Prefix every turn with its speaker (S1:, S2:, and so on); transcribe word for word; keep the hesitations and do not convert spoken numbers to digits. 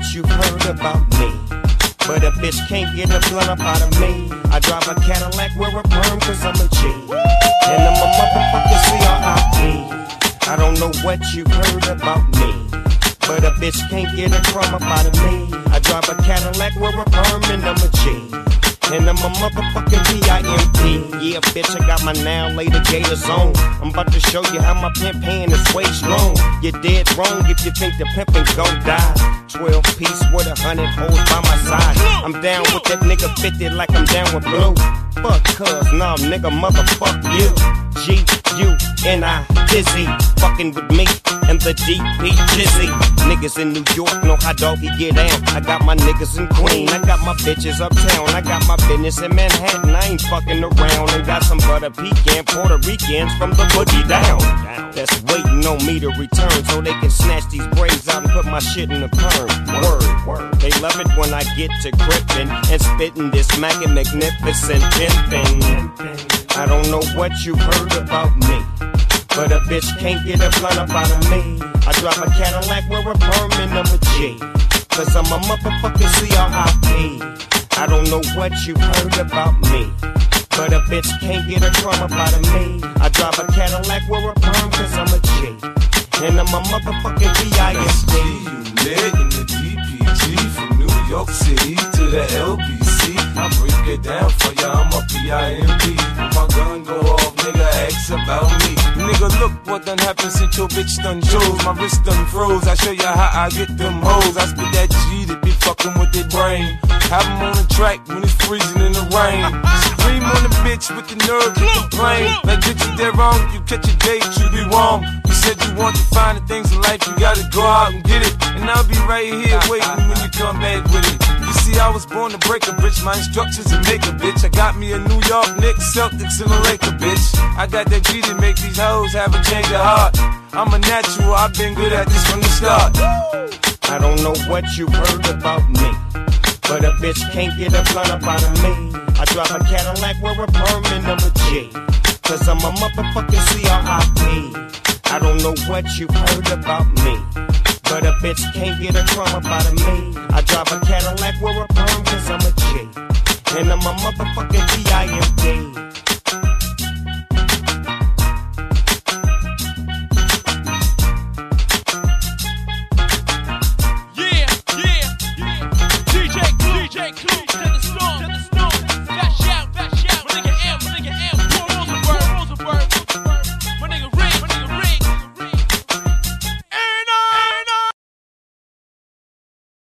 S1: you've heard about me, but a bitch can't get a blunt up out of me. I drive a Cadillac, wear a perm cause I'm a G, and I'm a motherfucking C R I P. I don't know what you've heard about me, but a bitch can't get a crumb up out of me. I drive a Cadillac, wear a perm, and I'm a G, and I'm a motherfucking P I M P. Yeah, bitch, I got my now later gators on. I'm about to show you how my pimp hand is way strong. You're dead wrong if you think the pimpin' gon' die. Twelve piece with a hundred hoes by my side. I'm down with that nigga fifty like I'm down with Blue. Fuck cuz, nah nigga, motherfuck you. G U N I, Dizzy, fucking with me and the D P Jizzy. Niggas in New York know how doggy get down. I got my niggas in Queen, I got my bitches uptown, I got my business in Manhattan. I ain't fucking around, and got some butter pecan Puerto Ricans from the boogie down that's waiting on me to return so they can snatch these braids out and put my shit in the perm. Word, word. They love it when I get to gripping and spitting this mackin' magnificent pimpin'. I don't know what you've heard about me, but a bitch can't get a blunt up out of me. I drive a Cadillac, wear a perm, and I'm a G, cause I'm a motherfucking C R I P. I don't know what you've heard about me, but a bitch can't get a crumb up out of me. I drive a Cadillac, wear a perm, cause I'm a G, and I'm a motherfucking V I S D.
S2: You lit in the D P G from New York City to the L B C. I break it down for ya, I'm a P I M P. When my gun go off, nigga, ask about me. Nigga, look what done happened since your bitch done chose. My wrist done froze, I show ya how I get them hoes. I spit that G that be fucking with their brain. Have them on the track when it's freezing in the rain. Scream on the bitch with the nerve to complain. Like bitch, you dead wrong, you catch a date, you be wrong. You said you want to find the things in life, you gotta go out and get it. And I'll be right here waiting when you come back with it. You see, I was born to break a bitch, my instructions to make a bitch. I got me a New York Knicks, Celtics, and a Laker bitch. I got that G to make these hoes have a change of heart. I'm a natural, I've been good at this from the start.
S1: I don't know what you've heard about me, but a bitch can't get a blunt up out of me. I drive a Cadillac, wear a perm, and I'm a G, cause I'm a motherfucking C R I P. I don't know what you've heard about me, but a bitch can't get a crumb up out of me. I drive a Cadillac, wear a perm, cause I'm a G, and I'm a motherfucking V I M P.
S3: Yeah, yeah, yeah. D J Clue, D J Clue.